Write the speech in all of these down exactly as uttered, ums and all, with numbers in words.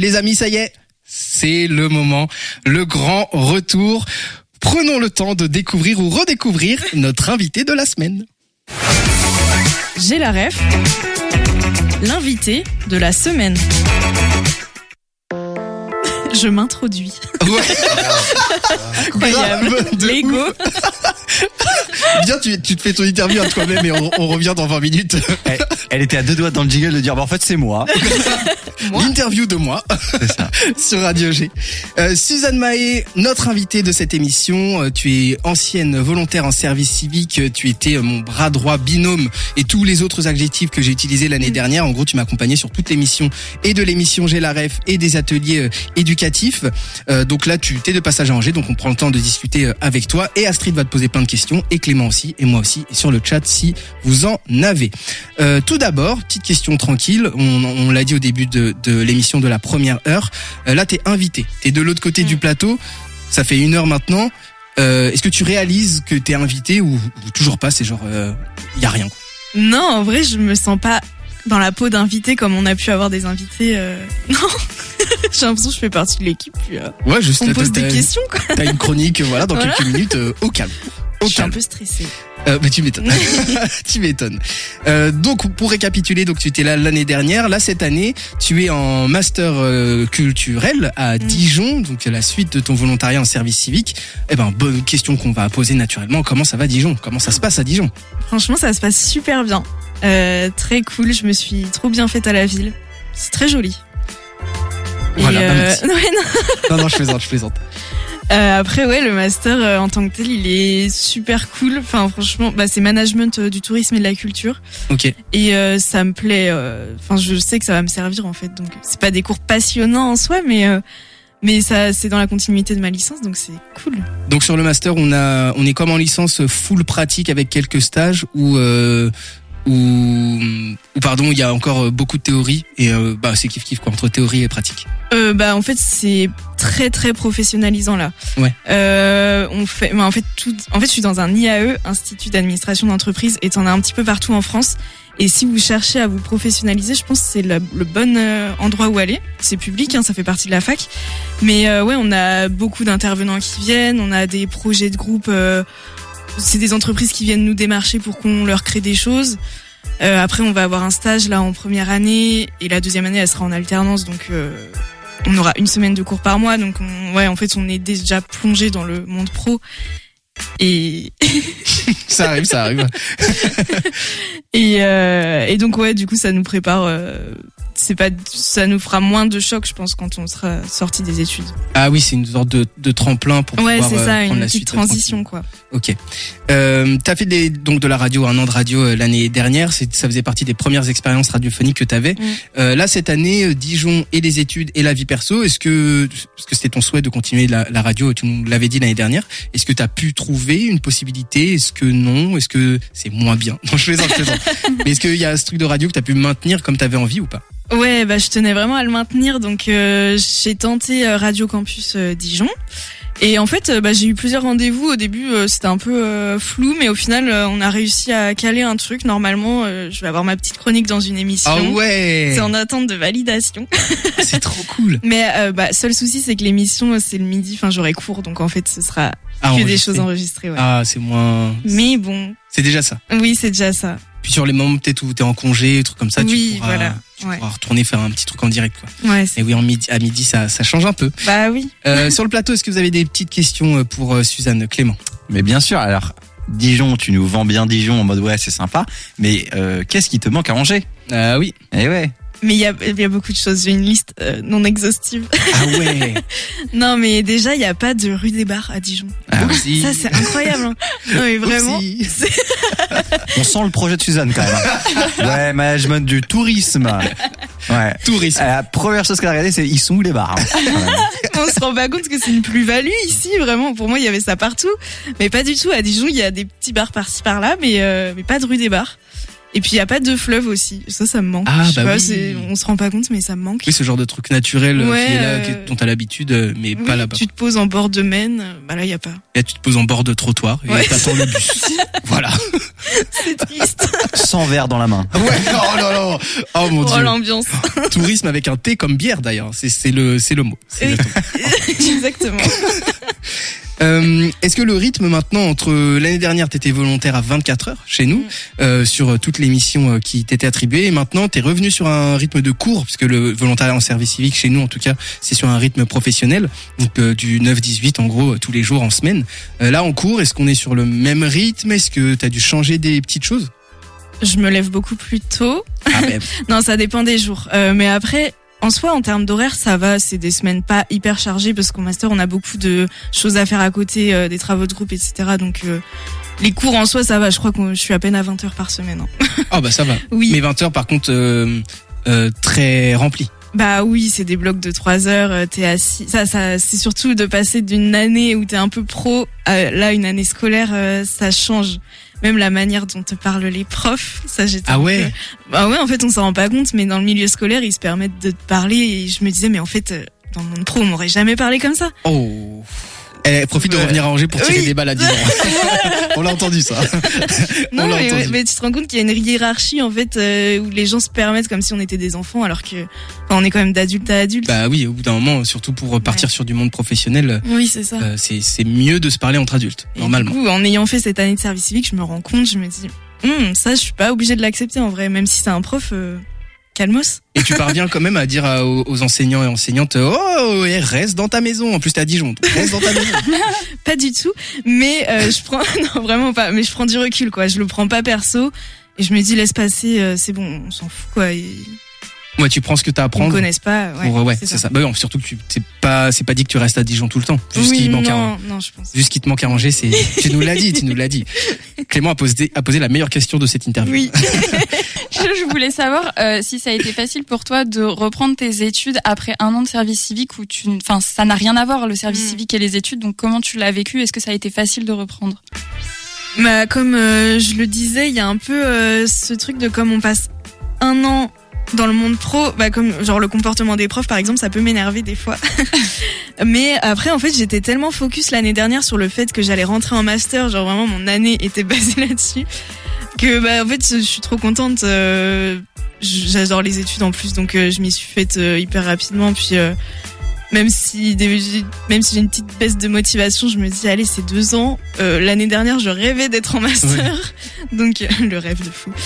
les amis, ça y est, c'est le moment, le grand retour. Prenons le temps de découvrir ou redécouvrir notre invité de la semaine. J'ai la ref, l'invité de la semaine. Je m'introduis. Ouais. Incroyable. Lego. Bien, tu, tu te fais ton interview à toi-même et on, on revient dans vingt minutes. Elle, elle était à deux doigts dans le jingle de dire, bah en fait c'est moi. Moi L'interview de moi C'est ça. sur Radio G. Euh, Suzanne Mahé, notre invitée de cette émission. Euh, tu es ancienne volontaire en service civique. Tu étais euh, mon bras droit, binôme et tous les autres adjectifs que j'ai utilisés l'année dernière. En gros, tu m'as accompagné sur toute l'émission et de l'émission J'ai la ref et des ateliers euh, éducatifs. Euh, donc là, tu t'es de passage à Angers, donc on prend le temps de discuter euh, avec toi. Et Astrid va te poser plein de questions, et Clément aussi, et moi aussi, et sur le chat si vous en avez. Euh, tout d'abord, petite question tranquille. On, on l'a dit au début de, de l'émission de la première heure. Euh, là, t'es invité. T'es de l'autre côté mmh. du plateau. Ça fait une heure maintenant. Euh, est-ce que tu réalises que t'es invité ou, ou toujours pas? C'est genre, il euh, y a rien, quoi. Non, en vrai, je me sens pas dans la peau d'invité comme on a pu avoir des invités. Euh... Non, j'ai l'impression que je fais partie de l'équipe. Puis, euh, ouais, juste. on me pose des questions, quoi. T'as une chronique, voilà, dans voilà. quelques minutes, euh, au calme. Au je suis calme. un peu stressée. Euh, mais tu m'étonnes. tu m'étonnes. Euh, donc, pour récapituler, donc tu étais là l'année dernière. Là, cette année, tu es en master euh, culturel à mmh. Dijon, donc la suite de ton volontariat en service civique. Eh ben, bonne question qu'on va poser naturellement. Comment ça va Dijon? Comment ça se passe à Dijon? Franchement, ça se passe super bien. Euh, très cool. Je me suis trop bien faite à la ville. C'est très joli. Voilà. Et Bah, euh... merci. ouais, non. non, non, je plaisante, je plaisante. Euh, après ouais, le master euh, en tant que tel, il est super cool. Enfin franchement, bah c'est management euh, du tourisme et de la culture. Ok. Et euh, ça me plaît. Enfin, euh, je sais que ça va me servir en fait. Donc c'est pas des cours passionnants en soi, mais euh, mais ça c'est dans la continuité de ma licence, donc c'est cool. Donc sur le master, on a on est comme en licence full pratique avec quelques stages ou euh, ou ou pardon, il y a encore beaucoup de théorie et euh, bah c'est kiff kiff quoi entre théorie et pratique. Euh, bah en fait c'est très très professionnalisant là. Ouais. Euh, on fait, bah, en fait tout, en fait je suis dans un I A E, Institut d'administration d'entreprise, et t'en as un petit peu partout en France. Et si vous cherchez à vous professionnaliser, je pense que c'est le, le bon euh, endroit où aller. C'est public, hein, ça fait partie de la fac. Mais euh, ouais, on a beaucoup d'intervenants qui viennent, on a des projets de groupe. Euh, c'est des entreprises qui viennent nous démarcher pour qu'on leur crée des choses. Euh, après, on va avoir un stage là en première année, et la deuxième année, elle sera en alternance, donc euh, on aura une semaine de cours par mois. Donc on, ouais, en fait, on est déjà plongé dans le monde pro. Et ça arrive, ça arrive. et, euh, et donc ouais, du coup, ça nous prépare. Euh, c'est pas, ça nous fera moins de choc, je pense, quand on sera sorti des études. Ah oui, c'est une sorte de, de tremplin pour ouais, pouvoir c'est ça, euh, prendre une la petite suite. transition, quoi. Ok. Euh, t'as fait des, donc de la radio, un an de radio euh, l'année dernière. C'est, ça faisait partie des premières expériences radiophoniques que t'avais. Mm. Euh, là, cette année, euh, Dijon et les études et la vie perso. Est-ce que, parce que c'était ton souhait de continuer la, la radio, tu nous l'avais dit l'année dernière. Est-ce que t'as pu trouver une possibilité? Est-ce que non? Est-ce que c'est moins bien? Non, je plaisante, je plaisante. Mais est-ce qu'il y a ce truc de radio que t'as pu maintenir comme t'avais envie ou pas? Ouais, bah je tenais vraiment à le maintenir, donc euh, j'ai tenté euh, Radio Campus euh, Dijon. Et en fait, euh, bah, j'ai eu plusieurs rendez-vous. Au début, euh, c'était un peu euh, flou, mais au final, euh, on a réussi à caler un truc. Normalement, euh, je vais avoir ma petite chronique dans une émission. Ah ouais. C'est en attente de validation. C'est trop cool. Mais euh, bah, seul souci, c'est que l'émission, c'est le midi. Enfin, j'aurai cours, donc en fait, ce sera ah, que des choses enregistrées. Ouais. Ah, c'est moins. Mais bon. C'est déjà ça. Oui, c'est déjà ça. Puis sur les moments peut-être où t'es en congé, trucs comme ça, oui, tu pourras, voilà. tu ouais. pourras retourner faire un petit truc en direct, quoi. Ouais. Et oui, en midi, à midi, ça, ça change un peu. Bah oui. Euh, sur le plateau, est-ce que vous avez des petites questions pour euh, Suzanne, Clément? Mais bien sûr. Alors, Dijon, tu nous vends bien Dijon en mode ouais, c'est sympa. Mais euh, qu'est-ce qui te manque à Angers? Ah euh, oui. Eh ouais. Mais il y a, il y a beaucoup de choses. J'ai une liste euh, non exhaustive. Ah ouais. Non, mais déjà, il n'y a pas de rue des Bars à Dijon. Ah oui. Ça, c'est incroyable. Hein. Non, mais vraiment. On sent le projet de Suzanne quand même. Ouais, management du tourisme. Ouais. Tourisme. La première chose qu'elle a regardé, c'est ils sont où les bars? Hein. Ouais. On se rend pas compte que c'est une plus-value ici, vraiment. Pour moi, il y avait ça partout. Mais pas du tout. À Dijon, il y a des petits bars par-ci par-là, mais, euh, mais pas de rue des Bars. Et puis il y a pas de fleuve aussi. Ça, ça me manque. Ah, Je sais bah pas, oui. c'est, on se rend pas compte, mais ça me manque. Oui, ce genre de truc naturel euh, Ouais, qui est là, euh, qui- dont t'as l'habitude, euh, mais Oui, pas là-bas. tu te poses en bord de Maine, euh, bah là il y a pas. Et là, tu te poses en bord de trottoir et Ouais. t'attends le bus. Voilà. C'est triste. Sans verre dans la main. Ouais. Oh là là. Oh mon Oh dieu. l'ambiance. Tourisme avec un T comme bière d'ailleurs. C'est c'est le c'est le mot. C'est Oui. exactement. Exactement. Euh, Est-ce que le rythme maintenant entre l'année dernière t'étais volontaire à vingt-quatre heures chez nous Mm. euh, sur toutes les missions euh, qui t'étaient attribuées et maintenant t'es revenu sur un rythme de cours puisque le volontariat en service civique chez nous en tout cas c'est sur un rythme professionnel donc euh, du neuf dix-huit en gros euh, tous les jours en semaine. Euh, là en cours est-ce qu'on est sur le même rythme? Est-ce que t'as dû changer des petites choses? Je me lève beaucoup plus tôt. Ah ben Non, ça dépend des jours. Euh, mais après, en soi, en termes d'horaire, ça va. C'est des semaines pas hyper chargées parce qu'en master, on a beaucoup de choses à faire à côté, euh, des travaux de groupe, et cetera. Donc, euh, les cours en soi, ça va. Je crois que je suis à peine à vingt heures par semaine. Hein. ah bah ça va. Oui. Mais vingt heures par contre euh, euh, très rempli. Bah oui, c'est des blocs de trois heures. euh, T'es assis. Ça, ça, c'est surtout de passer d'une année où t'es un peu pro à là une année scolaire. euh, ça change. Même la manière dont te parlent les profs, ça j'étais. Ah un ouais. peu- Bah ouais, en fait, on s'en rend pas compte, mais dans le milieu scolaire, ils se permettent de te parler et je me disais, mais en fait, euh, dans le monde pro, on m'aurait jamais parlé comme ça. Oh. Elle profite de Ouais. revenir à Angers pour tirer Oui. des balles à dix ans. On l'a entendu ça. On Non, l'a mais, entendu. mais tu te rends compte qu'il y a une hiérarchie en fait euh, où les gens se permettent comme si on était des enfants, alors que enfin, on est quand même d'adulte à adulte. Bah oui, au bout d'un moment, surtout pour partir Ouais. sur du monde professionnel, Oui, c'est ça. euh, c'est c'est mieux de se parler entre adultes, Et normalement. Du coup, en ayant fait cette année de service civique, je me rends compte, je me dis, hum, ça, je suis pas obligée de l'accepter en vrai, même si c'est un prof. Euh... Calmos. Et tu parviens quand même à dire à- aux, aux enseignants et enseignantes, oh, et reste dans ta maison. En plus, t'es à Dijon, donc reste dans ta maison. Pas du tout, mais euh, je prends non vraiment pas, mais je prends du recul quoi, je le prends pas perso et je me dis laisse passer, euh, c'est bon, on s'en fout quoi. Et... Ouais, tu prends ce que t'as à Ils me prendre. connaissent pas, ouais. Pour, ouais, c'est ça. Bah oui, surtout que tu, c'est pas, c'est pas dit que tu restes à Dijon tout le temps. Juste Oui, qu'il manque non, un, non, je pense. juste qu'il te manque à Angers, c'est, tu nous l'as dit, tu nous l'as dit. Clément a posé, a posé la meilleure question de cette interview. Oui. Je voulais savoir euh, si ça a été facile pour toi de reprendre tes études après un an de service civique où tu, enfin, ça n'a rien à voir le service Mm. civique et les études. Donc comment tu l'as vécu? Est-ce que ça a été facile de reprendre? Bah, comme euh, je le disais, il y a un peu euh, ce truc de comme on passe un an dans le monde pro, bah comme genre le comportement des profs par exemple, ça peut m'énerver des fois. Mais après en fait, j'étais tellement focus l'année dernière sur le fait que j'allais rentrer en master, genre vraiment mon année était basée là-dessus, que bah en fait je suis trop contente. Euh, j'adore les études en plus, donc euh, je m'y suis faite euh, hyper rapidement. Puis euh, même si des- même si j'ai une petite baisse de motivation, je me dis allez c'est deux ans. Euh, l'année dernière je rêvais d'être en master, donc euh, le rêve de fou.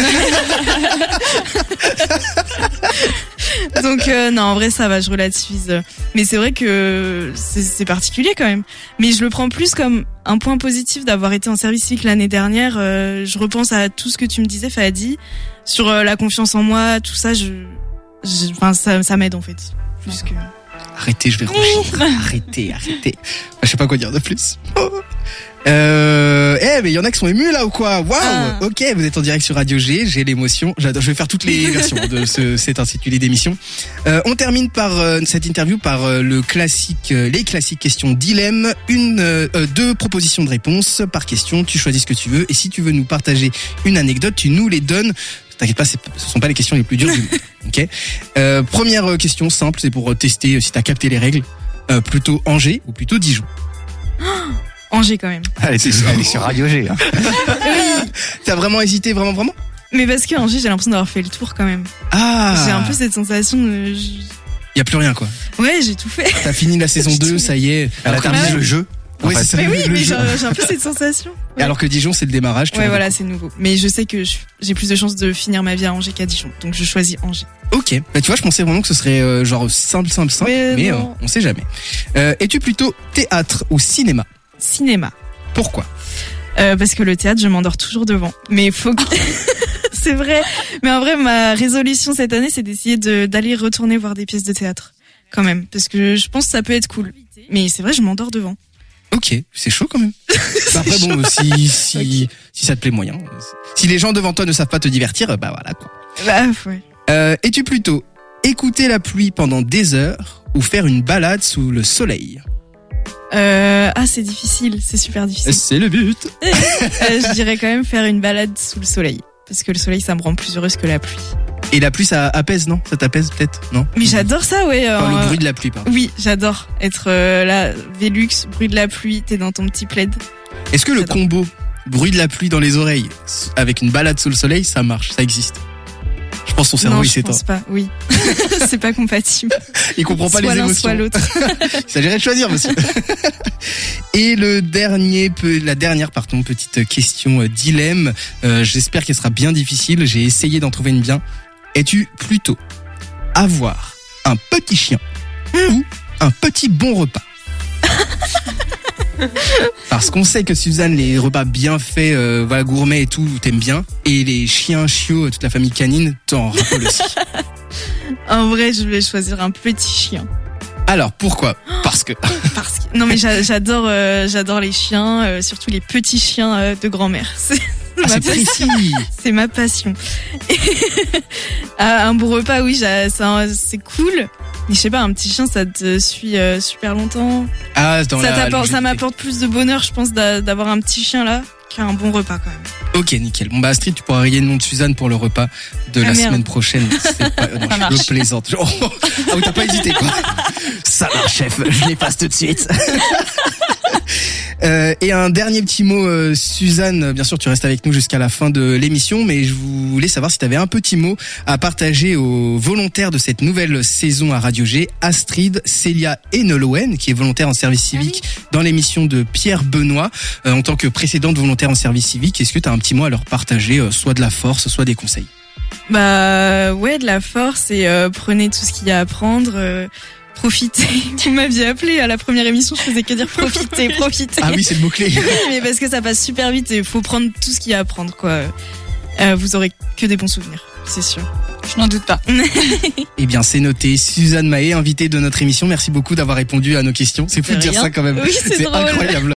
Donc euh, non en vrai ça va, je relativise. Mais c'est vrai que c'est c'est particulier quand même. Mais je le prends plus comme un point positif d'avoir été en service civique l'année dernière. Euh, je repense à tout ce que tu me disais Fahadi sur euh, la confiance en moi, tout ça. Je, je- enfin ça, ça m'aide en fait. Plus que. Arrêtez, je vais rougir. Arrêtez, arrêtez. Je sais pas quoi dire de plus. Oh. Euh, eh, mais il y en a qui sont émus là ou quoi? Waouh! Ah. Ok, vous êtes en direct sur Radio G, j'ai l'émotion. J'adore, je vais faire toutes les versions de ce, cet intitulé d'émission. Euh, on termine par euh, cette interview par euh, le classique, euh, les classiques questions dilemme. Une, euh, euh, deux propositions de réponse par question. Tu choisis ce que tu veux et si tu veux nous partager une anecdote, tu nous les donnes. T'inquiète pas, c'est- ce sont pas les questions les plus dures du monde. Ok. Euh, première question simple, c'est pour tester euh, si t'as capté les règles. Euh, plutôt Angers ou plutôt Dijon? Angers quand même. Elle est, elle est sur Radio G. Hein. T'as vraiment hésité, vraiment, vraiment? Mais parce que Angers j'ai l'impression d'avoir fait le tour quand même. Ah! J'ai un peu cette sensation de. je- Y a plus rien, quoi. Ouais j'ai tout fait. T'as fini la saison deux, ça y est. Elle a Alors que- terminé le jeu. en Ouais, fait. c'est ça. Mais oui le mais jeu. j'ai j'ai un peu cette sensation. Et alors que Dijon, c'est le démarrage. tu Ouais, vois. voilà, c'est nouveau. Mais je sais que je- j'ai plus de chances de finir ma vie à Angers qu'à Dijon. Donc je choisis Angers. Ok. Bah, tu vois, je pensais vraiment que ce serait euh, genre simple, simple, simple. Mais Mais, euh, non. on sait jamais. Euh, es-tu plutôt théâtre ou cinéma? Cinéma. Pourquoi? Euh, parce que le théâtre, je m'endors toujours devant. Mais faut que... c'est vrai. Mais en vrai, ma résolution cette année, c'est d'essayer de, d'aller retourner voir des pièces de théâtre. Quand même. Parce que je pense que ça peut être cool. Mais c'est vrai, je m'endors devant. Ok, c'est chaud quand même. Bah, après bon, si si si ça te plaît moyen, si les gens devant toi ne savent pas te divertir, bah voilà quoi. Bah, ouais. Euh, es-tu plutôt écouter la pluie pendant des heures ou faire une balade sous le soleil? Euh, ah, c'est difficile. C'est super difficile. C'est le but. Euh, je dirais quand même faire une balade sous le soleil. parce que le soleil, ça me rend plus heureuse que la pluie. Et la pluie, ça apaise, non? Ça t'apaise peut-être, non? Mais j'adore ça, ouais. Enfin, euh, le bruit de la pluie, pardon. Oui, j'adore être euh, là, Velux, bruit de la pluie, t'es dans ton petit plaid. Est-ce que le J'adore. combo bruit de la pluie dans les oreilles avec une balade sous le soleil, ça marche, ça existe? Je pense que son cerveau non, il je s'éteint. pense pas. Oui, c'est pas compatible. Il comprend pas soit les l'un, émotions. soit l'autre. Il s'agirait de choisir, monsieur. Et le dernier, peu- la dernière, pardon, petite question euh, dilemme. Euh, J'espère qu'elle sera bien difficile. J'ai essayé d'en trouver une bien. Es-tu plutôt avoir un petit chien ou un petit bon repas? Parce qu'on sait que Suzanne, les repas bien faits, euh, voilà, gourmets et tout, t'aimes bien. Et les chiens, chiots, toute la famille canine, t'en raffoles aussi. En vrai, je vais choisir un petit chien. Alors, pourquoi? Parce que... Parce que non mais j'a- j'adore, euh, j'adore les chiens, euh, surtout les petits chiens euh, de grand-mère. C'est Ah, ma c'est passion. précis. C'est ma passion. Ah, un bon repas, oui, j'a- ça- c'est cool. Mais je sais pas, un petit chien, ça te suit euh, super longtemps. Ah, dans Ça la t'apporte, ça longévité. m'apporte plus de bonheur, je pense, d'a- d'avoir un petit chien là qu'un bon repas quand même. Ok, nickel. Bon bah Astrid, tu pourras rayer le nom de Suzanne pour le repas de Ah, la merde. semaine prochaine. C'est pas... non, Ça je marche. plaisante. Oh, oh. Ah oui, t'as pas hésité quoi. Ça marche, chef. Je l'efface tout de suite. Euh, et un dernier petit mot, euh, Suzanne, bien sûr tu restes avec nous jusqu'à la fin de l'émission, mais je voulais savoir si tu avais un petit mot à partager aux volontaires de cette nouvelle saison à Radio G, Astrid, Célia et Nolwenn, qui est volontaire en service civique dans l'émission de Pierre Benoît, euh, en tant que précédente volontaire en service civique. Est-ce que tu as un petit mot à leur partager, euh, soit de la force, soit des conseils? Bah ouais, de la force et euh, prenez tout ce qu'il y a à prendre. Euh, profitez. Vous m'aviez appelé à la première émission, je faisais que dire profitez, profitez. Ah oui, c'est le mot-clé. Mais parce que ça passe super vite et il faut prendre tout ce qu'il y a à prendre, quoi. Euh, vous aurez que des bons souvenirs, c'est sûr. Je n'en doute pas. Eh bien, c'est noté. Suzanne Mahé, invitée de notre émission. Merci beaucoup d'avoir répondu à nos questions. C'est fou de dire rien. ça quand même. Oui, c'est drôle. incroyable.